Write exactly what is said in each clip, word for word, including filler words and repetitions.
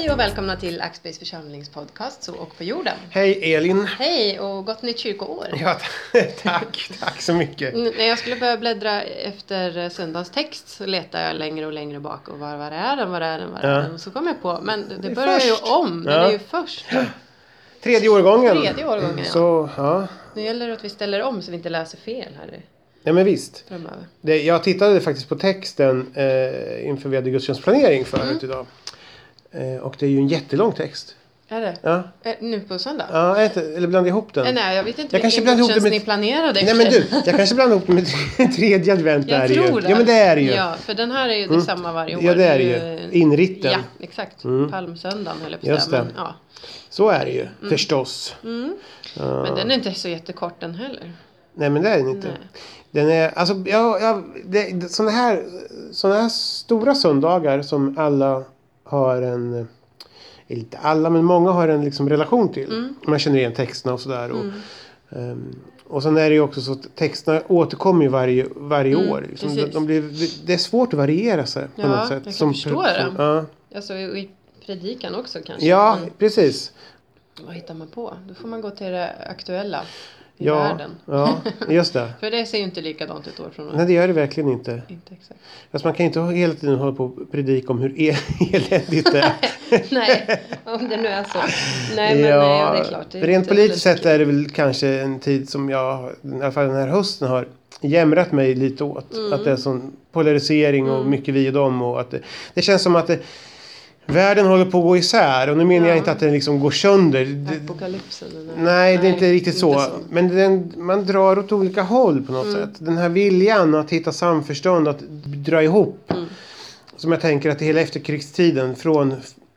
Hej och välkomna till Axbergs församlingspodcast Så och på jorden. Hej Elin. Hej och gott nytt kyrkoår. Ja, tack. Tack så mycket. När jag skulle börja bläddra efter söndagens text så letade jag längre och längre bak. Och var, var är den, var är den, var är Ja. den? Och så kom jag på, men det, Det är börjar först. ju om. Den Ja. är ju först. Tredje årgången. Tredje årgången, ja. Så, ja. Nu gäller det att vi ställer om så vi inte läser fel här Ja, men visst. framöver. Det, jag tittade faktiskt på texten eh, inför vi hade gudstjänstplanering förut Mm. idag. Eh, och det är ju en jättelång text. Är det? Ja. Eh, Nu på söndag? Ja, jag inte, eller blandade ihop den. Eh, Nej, jag vet inte Jag kanske vilken blandade ihop det gudstjänst med- ni planerade. Nej men du, jag kanske blandade ihop det med tredje advent. Jag där är tror ju. det. Ja men det är det ju. Ja, för den här är ju Mm. detsamma varje år. Ja det är det ju- ju. Inritten. Ja, exakt. Mm. Palmsöndagen höll jag på Just att säga. det. Men, ja. Så är det ju, förstås. Mm. Ja. Men den är inte så jättekort den heller. Nej men det är den inte. Nej. Den är, alltså, ja, ja, det, det, såna här, såna här stora söndagar som alla har en, inte alla men många har en liksom relation till. Mm. Man känner igen texterna och sådär. Och, Mm. um, och sen är det ju också så att texterna återkommer ju varje, varje Mm, år. Liksom, de, precis. de blir, det är svårt att variera sig på Ja, något sätt. jag kan förstå det. Ja, Alltså i i predikan också kanske. ja Men precis. vad hittar man på? Då får man gå till det aktuella i Ja, världen. ja, just det. För det ser ju inte likadant ut år från år. Nej det gör det verkligen inte. Inte exakt. Alltså man kan inte hela tiden hålla på och predika om hur el- eländigt det är. Nej, om det nu är så. Nej, men nej, det är klart. Det är rent inte politiskt lustigt. sett är det väl kanske en tid som jag, i alla fall den här hösten, har jämrat mig lite åt. Mm. Att det är sån polarisering och Mm. mycket vi och dem. Och att det, det känns som att det, världen håller på att gå isär. Och nu menar jag Ja. inte att den liksom går sönder. Det, Apokalypsen. eller? nej, det är inte riktigt så. inte så. Men den, man drar åt olika håll på något Mm. sätt. Den här viljan att hitta samförstånd, att dra ihop. Mm. Som jag tänker att hela efterkrigstiden från,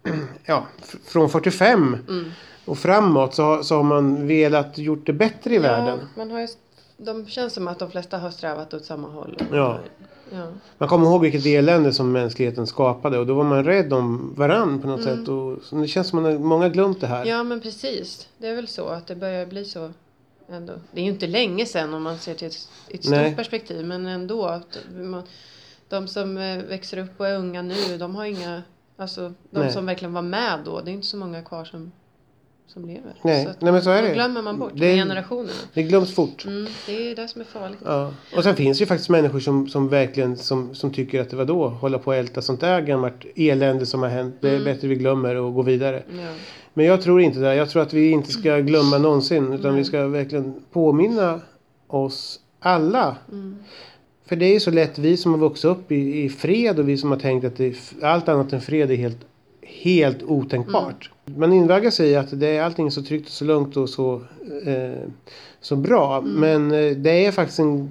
ja, f- från fyrtiofem Mm. och framåt så har, så har man velat gjort det bättre i världen. Ja, man har ju, de känns som att de flesta har strävat åt samma håll. Ja. Ja. Man kommer ihåg vilket elände som mänskligheten skapade och då var man rädd om varann på något Mm. sätt. Och, så det känns som att många har glömt det här. Ja, men precis. Det är väl så att det börjar bli så ändå. Det är ju inte länge sedan om man ser till ett, ett stort Nej. perspektiv. Men ändå. Att man, de som eh, växer upp och är unga nu, de har inga... Alltså, de Nej. som verkligen var med då, det är inte så många kvar som, som lever. Nej. Så att Nej, men så är då det. glömmer man bort Det- med generationerna. Det glöms fort. Mm, det är det som är farligt. Ja. Och sen finns det ju faktiskt människor som, som verkligen som, som tycker att det var då hålla på att älta sånt där gammalt elände som har hänt. Det är Mm. bättre vi glömmer och går vidare. Ja. Men jag tror inte det. Jag tror att vi inte ska glömma någonsin. Utan Nej. vi ska verkligen påminna oss alla. Mm. För det är ju så lätt vi som har vuxit upp i, i fred och vi som har tänkt att det, är- allt annat än fred är helt, helt otänkbart. Man invaggar sig i att det är, allting är så tryggt och så lugnt och så, eh, så bra. Mm. Men eh, det är faktiskt en...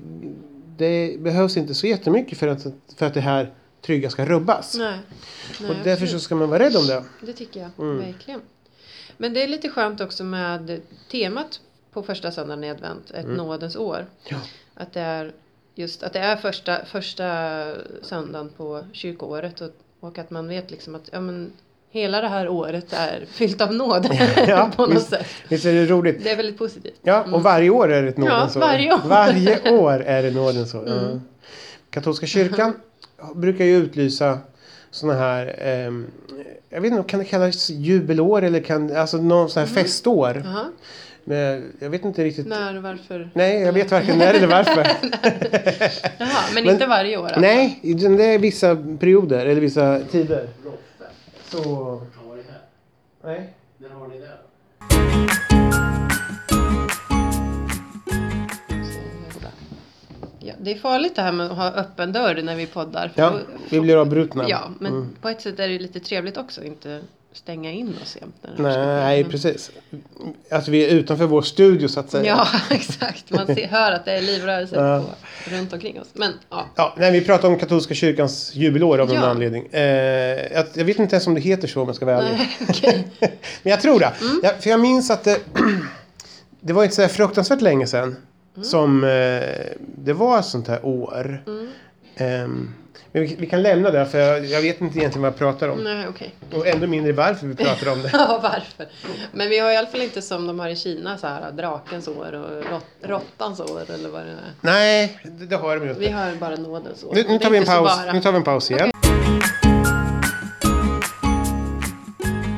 Det behövs inte så jättemycket för att, för att det här trygga ska rubbas. Nej. Nej, och därför så absolut. ska man vara rädd om det. Det tycker jag, Mm. verkligen. Men det är lite skönt också med temat på första söndagen i advent, ett Mm. nådens år. Ja. Att det är just att det är första, första söndagen på kyrkoåret och, och att man vet liksom att ja, men, hela det här året är fyllt av nåd Ja, på något visst, sätt. visst är det roligt. Det är väldigt positivt. Ja, Mm. och varje år är det ett nådens Ja, år. varje år. Varje år är det nådens år. Ja. Mm. Katolska kyrkan brukar ju utlysa såna här, ehm, jag vet inte, kan det kallas jubelår eller kan, alltså någon sån här Mm. festår. Jaha. Men jag vet inte riktigt. När, varför? Nej, jag vet varken när eller varför. Jaha, men, Men- inte varje år alltså. Nej, det är vissa perioder eller vissa tider. Så... Har ni här? Nej. När har ni det? Ja, det är farligt det här med att ha öppen dörr när vi poddar. För Ja, då- vi blir avbrutna. Ja, men Mm. på ett sätt är det ju lite trevligt också. Inte stänga in oss jämt. när det här ska ske. Nej, Men- precis. Att vi är utanför vår studio så att säga. Ja, exakt. Man ser, hör att det är livrörelse Ja. på, runt omkring oss. Men ja. Ja, nej, vi pratar om katolska kyrkans jubelår av någon Ja. anledning. Eh, jag, jag vet inte ens om det heter så om jag ska vara ärlig. Nej, okej. Men jag tror det. Mm. Jag, för jag minns att det, det var inte så här fruktansvärt länge sedan som eh, det var ett sånt här år. Mm. Ehm, men vi, vi kan lämna det för jag, jag vet inte egentligen vad jag pratar om. Nej, okej. Och ändå mindre varför vi pratar om det. Ja, varför? Men vi har i alla fall inte som de har i Kina så här drakens år och rott, råttans år eller vad det är. Nej, det, det har de ju Vi inte. har bara nådens år. Nu, nu, Det är tar vi en inte så paus, bara. nu tar vi en paus igen.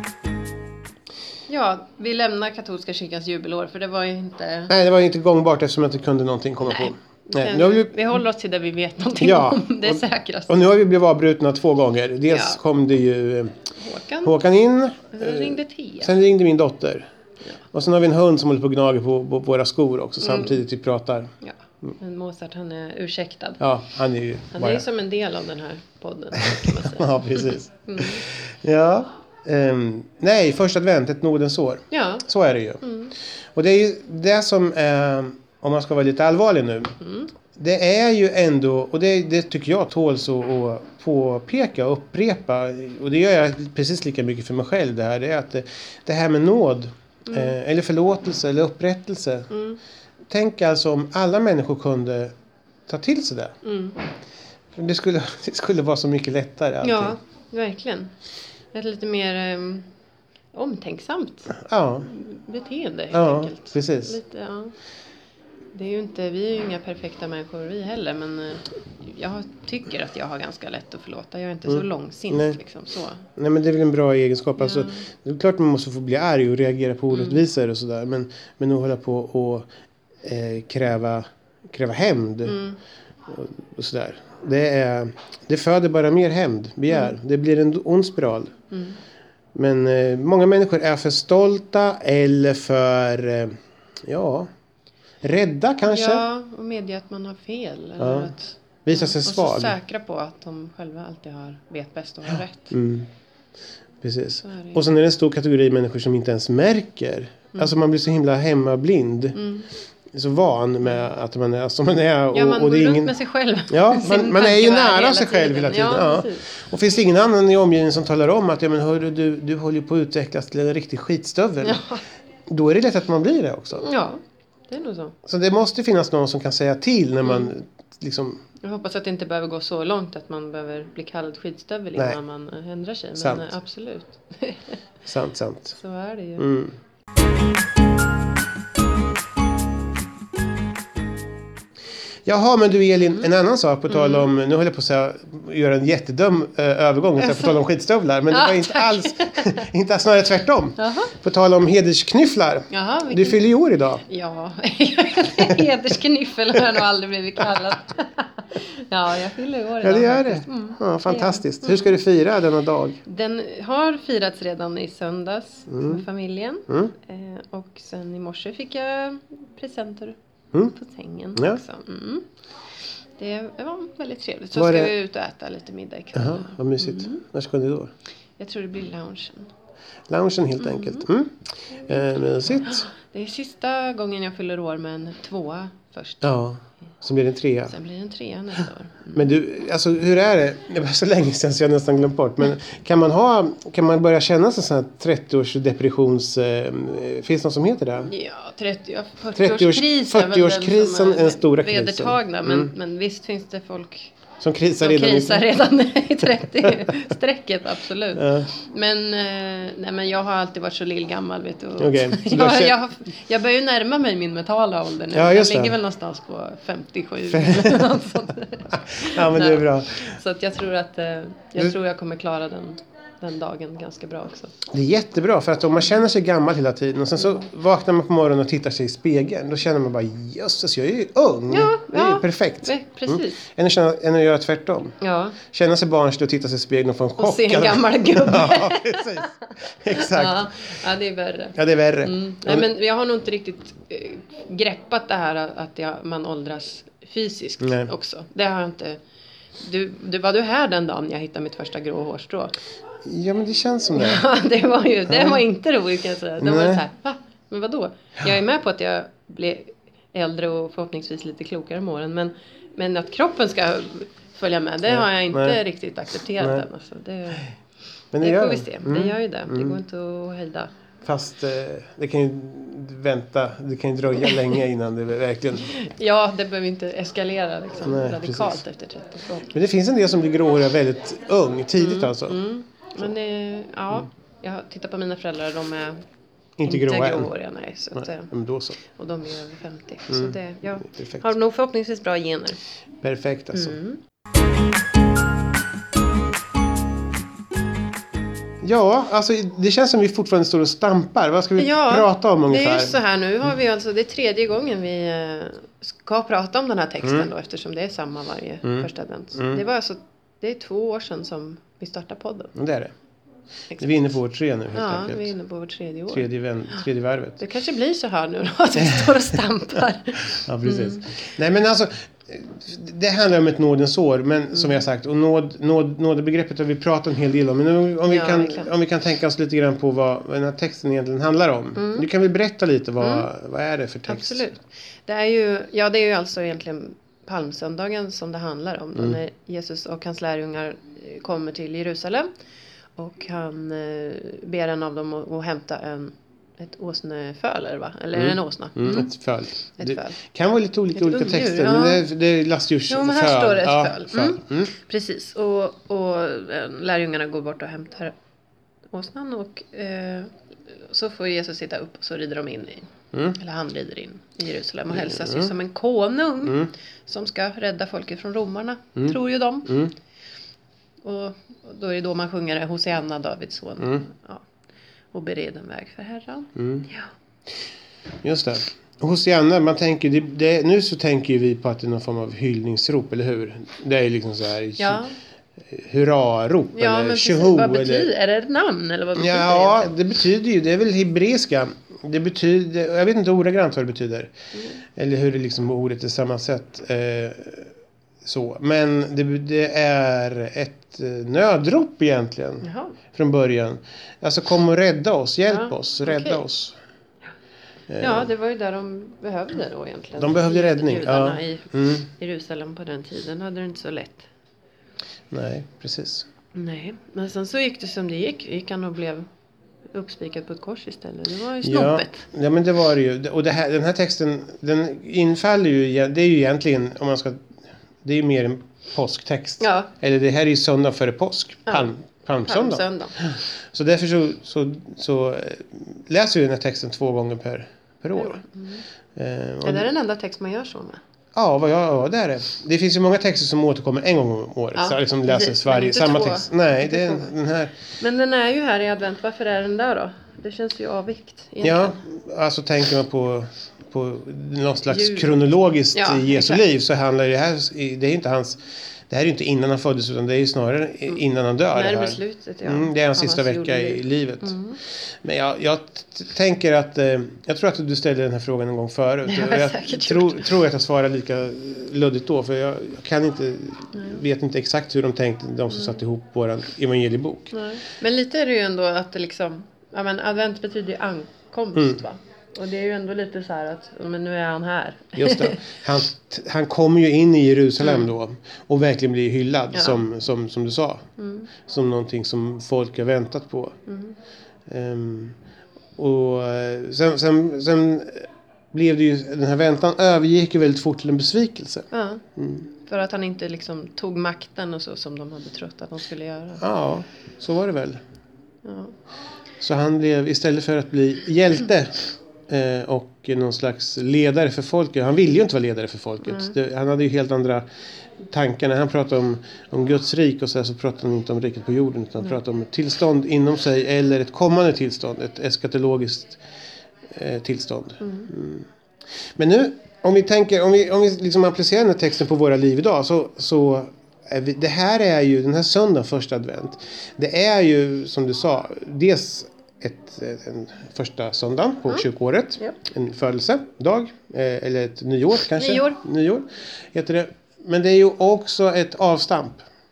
Ja, vi lämnar katolska kyrkans jubelår för det var ju inte... Nej, det var inte gångbart eftersom jag inte kunde någonting komma Nej. på. Nej, nu har vi... vi håller oss till det vi vet någonting Ja, om. Det är och, säkrast. Och nu har vi blivit avbrutna två gånger. Dels Ja. kom det ju eh, Håkan. Håkan in. Och sen ringde Tia. Sen ringde min dotter. Ja. Och sen har vi en hund som håller på och gnager på, på våra skor också Mm. samtidigt vi pratar. Ja, men Mozart han är ursäktad. Ja, han är ju Han bara... är ju som en del av den här podden. Kan man säga. Ja, precis. Mm. Ja. ehm, nej, första advent, ett nådens år. Ja. Så är det ju. Mm. Och det är ju det som, eh, om man ska vara lite allvarlig nu. Mm. Det är ju ändå, och det, det tycker jag tåls att, att påpeka och upprepa. Och det gör jag precis lika mycket för mig själv det här. Det är att det, det här med nåd, Mm. eh, eller förlåtelse, eller upprättelse. Mm. Tänk alltså om alla människor kunde ta till sig det. Mm. Det skulle, det skulle vara så mycket lättare allting. Ja, verkligen. Ett lite mer um, omtänksamt Ja, beteende helt ja enkelt. precis. Lite, ja. Det är ju inte, vi är ju inga perfekta människor vi heller, men eh, jag tycker att jag har ganska lätt att förlåta. Jag är inte Mm. så långsint Nej. liksom så. Nej, men det är väl en bra egenskap. Alltså, Ja. det är klart man måste få bli arg och reagera på Mm. orättvisor och sådär. Men, men att hålla på och eh, kräva, kräva hämnd Mm. och, och sådär. Det, är, det föder bara mer hämnd, begär. Mm. Det blir en ond spiral. Mm. Men eh, många människor är för stolta eller för, eh, ja, rädda kanske. Ja, och medge att man har fel. Eller Ja. att, Visa sig och svag. så säkra på att de själva alltid har, vet bäst och har rätt. Mm. Precis. Så är det ju. Och sen är det en stor kategori människor som inte ens märker. Mm. Alltså man blir så himla hemmablind. Mm. Så van med att man är som man är. Och, Ja, man och det går är runt ingen... med sig själv. Ja, Sin man, man är ju tankevärld nära hela sig själv hela tiden. Ja, Ja. precis. Och finns det ingen annan i omgivningen som talar om att ja, men hörru, du, du håller på att utvecklas till en riktig skitstövel. Ja. Då är det lätt att man blir det också. Ja, det är nog så. Så det måste finnas någon som kan säga till när man Mm. liksom... Jag hoppas att det inte behöver gå så långt att man behöver bli kallad skitstövel Nej. innan man ändrar sig. Men Sant. eh, absolut. Sant, sant. Så är det ju. Mm. Jaha, men du Elin, en annan sak på tal om, nu håller jag på att säga, göra en jättedum eh, övergång så här, på tal om skitstövlar, men det Ja, var inte tack. alls, inte alls, snarare tvärtom. Jaha. På tal om hedersknyfflar. Jaha, vilken... Du fyller ju år idag. Ja, hedersknyffel har jag nog aldrig blivit kallad. Ja, jag fyller år Ja, det idag gör det. faktiskt. Mm. Ja, fantastiskt. Hur ska du fira denna dag? Den har firats redan i söndags Mm. med familjen. Mm. Eh, och sen i morse fick jag presenter Mm. på sängen Ja. också. Mm. Det var väldigt trevligt. Så Var ska det- vi ut och äta lite middag ikväll. Jaha, vad mysigt. Mm. När ska ni då? Jag tror det blir loungen. Loungen helt enkelt. Mm. Eh, mysigt. Det är sista gången jag fyller år med en tvåa först. Ja, så blir det en trea. Sen blir det en trea nästa år. Mm. Men du, alltså hur är det? Det var så länge sedan så jag nästan glömt bort. Men kan man ha, kan man börja känna sig sån här trettio-års depressions, eh, finns det något som heter det? Ja, trettio, trettio-års- fyrtioårskrisen är väl den fyrtioårskrisen som är den stora krisen. vedertagna. Men, Mm. men visst finns det folk Som krisar som redan. krisar redan i trettio-strecket, absolut. Ja. Men, eh, nej, men jag har alltid varit så lillgammal, vet du. Okej, så du har jag, känt- jag, har- jag börjar ju närma mig min mentala ålder nu. Ja, just jag det. ligger väl någonstans på femtiosju. eller något sånt. Ja, men det är bra. Så att jag tror att eh, jag Du- tror jag kommer klara den, den dagen ganska bra också. Det är jättebra för att om man känner sig gammal hela tiden och sen så vaknar man på morgonen och tittar sig i spegeln, då känner man bara jösses, jag är ju ung. Ja, det är ju ja. perfekt. Nej, precis. Än att, känna, än att göra tvärtom. Ja. Känna sig barnslig och titta sig i spegeln och få en chock. Och se en gammal gubbe. Ja, precis. Exakt. Ja, ja, det är värre. Ja, det är värre. Mm. Nej, men jag har nog inte riktigt eh, greppat det här att jag, man åldras fysiskt Nej. också. Det har jag inte. Du, du, var du här den dagen jag hittade mitt första grå hårstrå? Ja, men det känns som det. Ja, det var ju, det var inte roligt kan jag säga. Det var Nej. så här, va? Men vadå? Jag är med på att jag blev äldre och förhoppningsvis lite klokare med åren. Men, men att kroppen ska följa med, det Nej. har jag inte Nej. riktigt accepterat Nej. än. Alltså. Det, Men det gör får vi se. Mm. Det gör ju det. Det Mm. går inte att hejda. Fast eh, det kan ju vänta, det kan ju dröja länge innan det verkligen... Ja, det behöver inte eskalera liksom, Nej, radikalt precis. efter trettio år. Men det finns en del som blir gråhåriga väldigt ung, tidigt alltså. Mm. Men eh, ja, jag har tittat på mina föräldrar. De är Inte inte gråa än. gråhåriga. Nej, så att, Nej, eh, men då så. och de är över femtio. Mm. Så det, jag Perfekt. har nog förhoppningsvis bra gener. Perfekt alltså. Mm. Ja, alltså det känns som vi fortfarande står och stampar. Vad ska vi ja, prata om ungefär? Det är ju så här nu har vi alltså, det är tredje gången vi eh, ska prata om den här texten mm. då, eftersom det är samma varje mm. första advent. Mm. Det var alltså, det är två år sedan som vi startade podden. Det är det. Exakt. Vi är inne på vår tre nu helt ja, enkelt. Ja, vi är inne på vår tredje år. Tredje, vän, tredje varvet. Det kanske blir så här nu då, att vi står och stampar. Ja, precis. Mm. Nej, men alltså, det handlar om ett nådens år, men mm. som vi har sagt, och nåd, nåd, nådebegreppet har vi pratat en hel del om. Men om, om, vi, ja, kan, om vi kan tänka oss lite grann på vad, vad den här texten egentligen handlar om. Mm. Du kan väl berätta lite, vad, mm. vad är det för text? Absolut. Det är ju, ja, det är ju alltså egentligen palmsöndagen som det handlar om. Mm. När Jesus och hans lärjungar kommer till Jerusalem. Och han eh, ber en av dem att, att hämta en, ett åsneföl, eller va? Eller mm. en åsna. Mm. Mm, ett föl. Ett det föl. Kan vara lite olika, olika undjur, texter, ja. men det, det är lastdjurs Jo, men här föl. står det ett ja, föl. föl. Mm. Mm. Precis, och, och lärjungarna går bort och hämtar åsnan och eh, så får Jesus sitta upp och så rider de in i, mm. eller han rider in i Jerusalem och hälsas mm. ju som en konung mm. som ska rädda folket från romarna, mm. tror ju de. Mm. Och då är det då man sjunger Hosianna, Davids son. Mm. Ja. Och bered en väg för Herren. Mm. Ja. Just det. Hosianna, man tänker, det, det, nu så tänker vi på att det är någon form av hyllningsrop, eller hur? Det är liksom så här, ja. hurra-rop, ja, eller tjoho. Vad betyder, eller... är det ett namn, eller vad betyder ja, det? Ja, det betyder ju, det är väl hebreiska. Det betyder, jag vet inte ordagrant vad det betyder. Mm. Eller hur det liksom ordet är sammansatt. Eh, så. Men det, det är ett nödrop egentligen. Jaha. Från början. Alltså kom och rädda oss, hjälp ja, oss, rädda okay. oss. Ja, det var ju där de behövde då egentligen. De behövde räddning. Ja. I mm. Jerusalem på den tiden hade det inte så lätt. Nej, precis. Nej, men sen så gick det som det gick. Gick han och blev uppspikad på ett kors istället. Det var ju snopet. Ja, ja men det var det ju. Och det här, den här texten, den infaller ju, det är ju egentligen, om man ska, det är ju mer en påsktext. Ja. Eller det här är ju söndag före påsk. Ja. Palm, palmsöndag. Palmsöndag. Så därför så, så, så läser vi den här texten två gånger per, per år. Mm. Mm. Är det den enda text man gör så med? Ja, vad jag, ja, det är det. Det finns ju många texter som återkommer en gång om året. Ja, så liksom läses varje, samma två. Text. Nej, det är den här. Men den är ju här i advent. Varför är den där då? Det känns ju avvikt. Egentligen. Ja, alltså tänker man på, på någon slags Jul. kronologiskt ja, i Jesu liv så handlar det här, det är inte hans, det här är ju inte innan han föddes utan det är ju snarare innan han dör. Närmare slutet, ja. Mm, det är hans sista vecka i livet. Mm. Men jag, jag t- tänker att, eh, jag tror att du ställde den här frågan en gång förut. Jag, jag tror, tror att jag svarar lika luddigt då för jag, jag kan inte, mm. vet inte exakt hur de tänkte, de som mm. satt ihop våran evangeliebok. Nej. Men lite är det ju ändå att det liksom, ja men advent betyder ju ankomst mm. va? Och det är ju ändå lite så här att, men nu är han här. Just det. Han, han kommer ju in i Jerusalem mm. då. Och verkligen blir hyllad ja. som, som, som du sa. Mm. Som någonting som folk har väntat på. Mm. Um, och sen, sen, sen blev det ju, den här väntan övergick ju väldigt fort till en besvikelse. Ja. Mm. För att han inte liksom tog makten och så som de hade trott att de skulle göra. Ja, så var det väl. Ja. Så han blev, istället för att bli hjälte eh, och någon slags ledare för folket. Han ville ju inte vara ledare för folket. Mm. Det, han hade ju helt andra tankar. När han pratade om, om Guds rik och så, här, så pratade han inte om riket på jorden. Utan han pratade om ett tillstånd inom sig eller ett kommande tillstånd. Ett eskatologiskt eh, tillstånd. Mm. Mm. Men nu, om vi tänker, om vi, om vi liksom applicerar den här texten på våra liv idag så... så Vi, det här är ju, den här söndagen första advent, det är ju som du sa, dels ett, en första söndag på mm. kyrkoåret, yep. en födelsedag, eh, eller ett nyår kanske. Nyår. Nyår heter det. Men det är ju också ett avstamp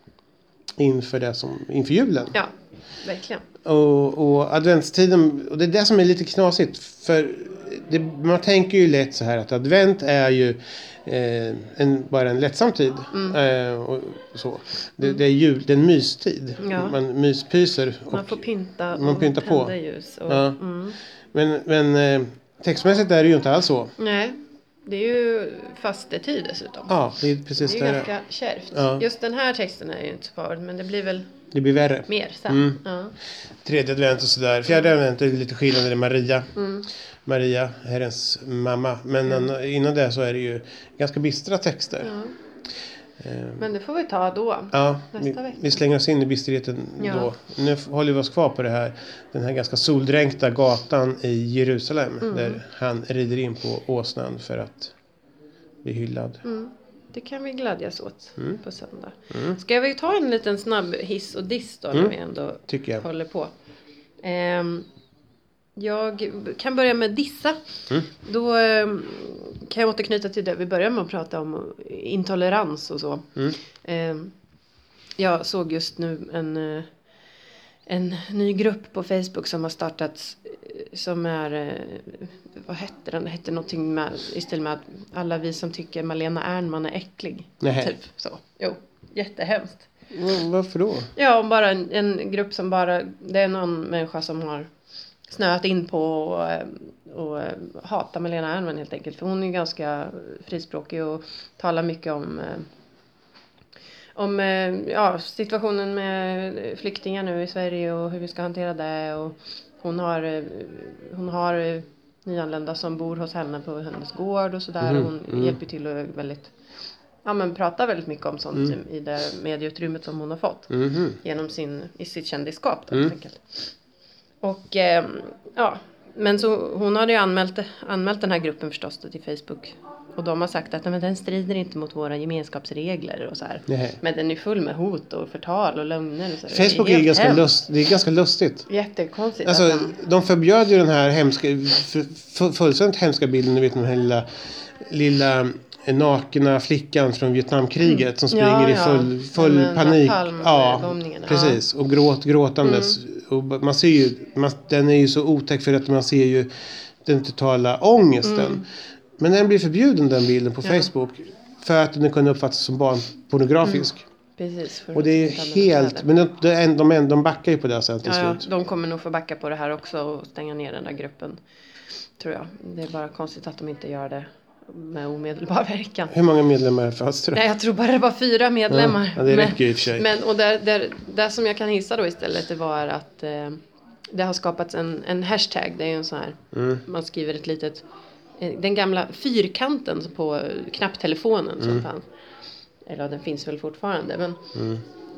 inför det som, inför julen. Ja, verkligen. Och, och adventstiden, och det är det som är lite knasigt, för det, man tänker ju lätt så här att advent är ju Eh, en, bara en lättsam tid mm. eh, och så. Det, mm. det är jul, det är en mystid. Ja. Man myspyser och man får pynta man och pyntar på. Ljus och, ja. mm. Men, men eh, textmässigt är det ju inte alls så. Nej, det är ju fastetid dessutom. Ja, det är precis det. är ju ganska kärvt. Ja. Just den här texten är ju inte så farligt, men det blir väl det blir värre. Mer sen. Mm. Ja. Tredje advent och sådär. Fjärde advent är lite skillnad, det är Maria. Mm. Maria, Herrens mamma. Men mm. innan det så är det ju ganska bistra texter. Ja. Men det får vi ta då. Ja, nästa vi, vecka. vi slänger oss in i bisterheten Ja. då. Nu håller vi oss kvar på det här, den här ganska soldränkta gatan i Jerusalem. Mm. Där han rider in på åsnan för att bli hyllad. Mm. Det kan vi glädjas åt Mm. på söndag. Mm. Ska vi ta en liten snabb hiss och diss då, när Mm. vi ändå Tycker jag. håller på. Ehm, jag kan börja med dissa. Mm. Då ehm, kan jag återknyta till det vi började med att prata om, intolerans och så. Mm. Ehm, jag såg just nu en, eh, en ny grupp på Facebook som har startats, eh, som är, eh, vad hette den? Det hette någonting med, istället med att alla vi som tycker Malena Ernman är äcklig. Nej. Typ så. Jo, jättehemskt. Mm, varför då? Ja, och bara en, en grupp som bara, det är någon människa som har snöat in på och, eh, och eh, hatar Malena Ernman helt enkelt. För hon är ganska frispråkig och talar mycket om eh, om eh, ja, situationen med flyktingar nu i Sverige och hur vi ska hantera det. Och hon har, eh, hon har eh, nyanlända som bor hos henne på hennes gård och sådär. Mm, Och hon mm. hjälper till och väldigt, ja, men pratar väldigt mycket om sånt Mm. i det medieutrymmet som hon har fått. Mhm. Genom sin, i sitt kändisskap då, Mm. helt enkelt. Och eh, ja, men så hon hade ju anmält, anmält den här gruppen förstås då, till Facebook. Och de har sagt att nej, men den strider inte mot våra gemenskapsregler och så här. Nej. Men den är full med hot och förtal och lögner och så. Facebook är, helt ganska hemskt. lust, det är ganska lustigt. Jättekonstigt. Alltså, att de, de förbjöd ju den här hemska, f- fullständigt hemska bilden, du vet den här lilla, lilla nakna flickan från Vietnamkriget som springer Ja, i ja. full, full Ja, men panik. Ja, napalmbombningarna. precis. Och gråt, gråtandes. Och man ser ju, man, den är ju så otäck för att man ser ju den totala ångesten. Mm. Men den blir förbjuden, den bilden på Ja. Facebook. För att den kunde uppfattas som barnpornografisk. precis. för Och det är att inte helt, det. men de, de, de, de backar ju på det sen till Ja, ja, slut. de kommer nog få backa på det här också och stänga ner den där gruppen. Tror jag. Det är bara konstigt att de inte gör det med omedelbar verkan. Hur många medlemmar fanns det då? Nej, jag tror bara det var fyra medlemmar. Ja, ja, det men, räcker ju i och för sig. Men, och där, där, där som jag kan hissa då istället, det var att eh, det har skapats en, en hashtag. Det är ju en sån här, Mm. man skriver ett litet, eh, den gamla fyrkanten på knapptelefonen som Mm. fanns. Eller ja, den finns väl fortfarande, men Mm.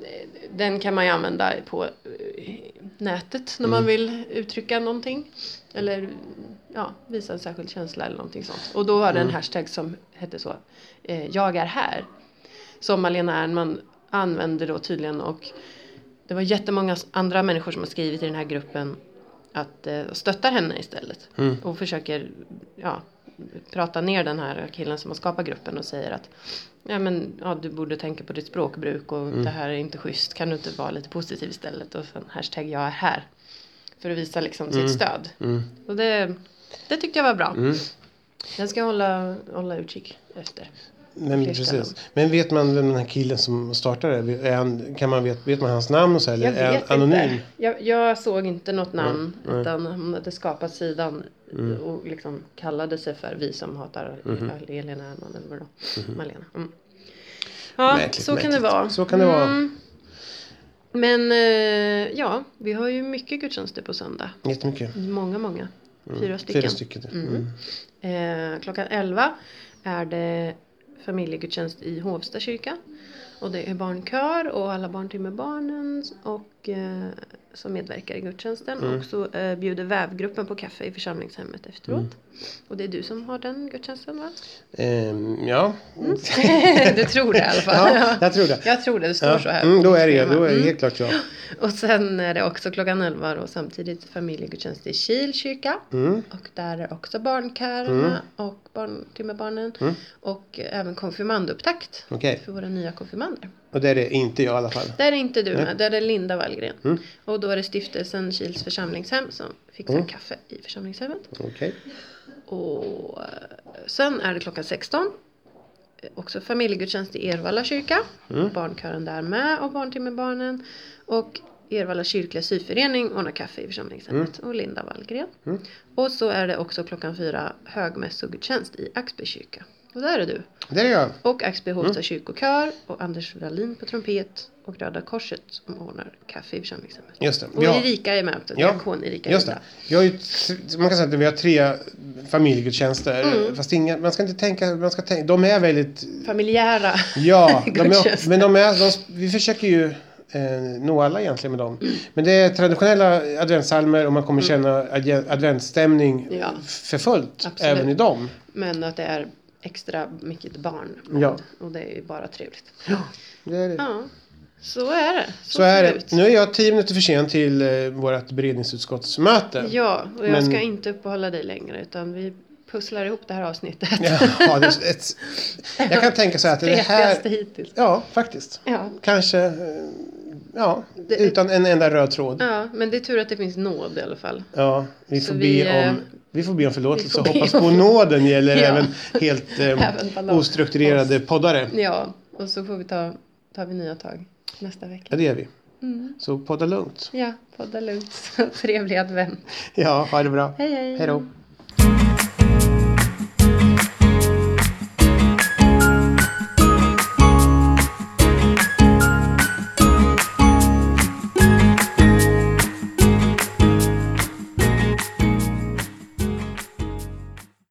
den kan man ju använda på eh, nätet när Mm. man vill uttrycka någonting. Eller ja, visa en särskild känsla eller någonting sånt. Och då var det en Mm. hashtag som hette så. Eh, jag är här. Som Malena Ernman använde då tydligen. Och det var jättemånga andra människor som har skrivit i den här gruppen. Att eh, stöttar henne istället. Mm. Och försöker ja, prata ner den här killen som har skapat gruppen. Och säger att ja, men, ja, du borde tänka på ditt språkbruk. Och Mm. det här är inte schysst. Kan du inte vara lite positiv istället? Och sen hashtag jag är här. För att visa liksom Mm. sitt stöd. Mm. Och det, det tyckte jag var bra. Mm. Den ska jag hålla, hålla utkik efter. Men, Fler ställen. precis. Men vet man vem den här killen som startade det? Är han, kan man vet, vet man hans namn och så, eller Jag är vet han anonym? inte. Jag, jag såg inte något namn. Nej. Utan hon hade skapat sidan. Mm. Och liksom kallade sig för vi som hatar Mhm. Elena Ernman. Eller vad då? Malena. Mm. Ja, Märkligt, så kan det märkligt. vara. Så kan det vara. Mm. Men eh, ja, vi har ju mycket gudstjänster på söndag. Jättemycket. Många, många. Mm. Fyra stycken. Fyra stycken. Mm. Mm. Eh, klockan elva är det familjegudstjänst i Hovsta kyrka. Och det är barnkör och alla barn med barnen och eh, som medverkar i gudstjänsten. Mm. Och så eh, bjuder vävgruppen på kaffe i församlingshemmet efteråt. Mm. Och det är du som har den gudstjänsten, va? Ehm, ja. Mm. Du tror det i alla fall. Ja, jag tror det. Jag tror det, det står Ja. så här. Mm, då är det, då är det Mm. helt klart ja. Och sen är det också klockan elva och samtidigt familjegudstjänst i Kil kyrka. Mm. Och där är också barnkörerna Mm. och barn, timmerbarnen. Mm. Och även konfirmandupptakt Okej. för våra nya konfirmander. Och det är det inte jag i alla fall. Där är inte du Nej. med, där är Linda Wallgren. Mm. Och då är det stiftelsen Kils församlingshem som fixar Mm. kaffe i församlingshemmet. Okej. Och eh, sen är det klockan sexton. Eh, Också familjegudstjänst i Ervalla kyrka. Mm. Barnkören där med och barntimmerbarnen. Och Ervalla kyrkliga syförening ordnar kaffe i församlingshemmet. Och Linda Wallgren. Mm. Och så är det också klockan fyra högmässogudstjänst i Axby kyrka. Och där är du. Det är jag. Och Axby Hovsta mm. kyrkokör och Anders Wallin på trumpet och Röda Korset som ordnar kaffe i församlingshemmet. Just det. Och ja. Erika är med också. Ja. Diakon Erika. Just det. Jag har ju, man kan säga att vi har tre familjegudstjänster. Mm. Fast inga, man ska inte tänka, man ska tänka, de är väldigt... familjära. Ja, de är, men de är, de, vi försöker ju eh, nå alla egentligen med dem. Mm. Men det är traditionella adventssalmer och man kommer mm. känna ad, adventsstämning ja. för fullt. Absolut. Även i dem. Men att det är extra mycket barn. Ja. Och det är ju bara trevligt. Ja, det är det. Ja, så är det. Så, så är det. Ut. Nu är jag tio minuter för sent till eh, vårt beredningsutskottsmöte. Ja, och jag Men... ska inte uppehålla dig längre utan vi pusslar ihop det här avsnittet. Ja, det är ett... Jag kan tänka så här att det här... hittills. Ja, faktiskt. Ja. Kanske... Ja, det... utan en enda röd tråd. Ja, men det är tur att det finns nåd i alla fall. Ja, vi får, vi, be, om, vi får be om förlåtelse och hoppas på nåden gäller ja. även helt eh, även ostrukturerade oss. Poddare. Ja, och så får vi ta, tar vi nya tag nästa vecka. Ja, det gör vi. Mm. Så podda lugnt. Ja, podda lugnt. Trevlig advent. Ja, ha det bra. Hej, hej. Hej då.